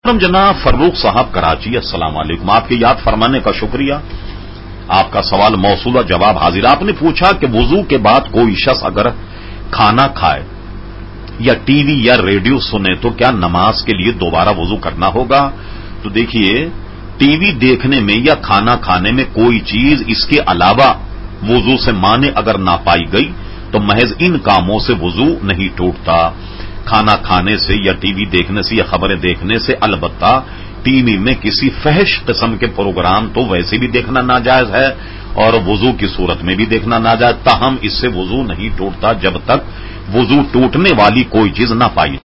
जनाब फर्रुख साहब कराची, अस्सलाम वालेकुम। आपके याद फरमाने का शुक्रिया। आपका सवाल मौसूला जवाब हाजिर। आपने पूछा कि वुजू के बाद कोई शख्स अगर खाना खाए या टीवी या रेडियो सुने तो क्या नमाज के लिए दोबारा वुजू करना होगा? तो देखिए, टीवी देखने में या खाना खाने में कोई चीज इसके अलावा वुजू से माने अगर ना पाई गई तो महज इन कामों से वुजू नहीं टूटता। खाना खाने से या टीवी देखने से या खबरें देखने से, अलबत्ता टीवी में किसी फहश किस्म के प्रोग्राम तो वैसे भी देखना नाजायज है और वुजू की सूरत में भी देखना नाजायज, ताहम इससे वुजू नहीं टूटता जब तक वुजू टूटने वाली कोई चीज ना पाई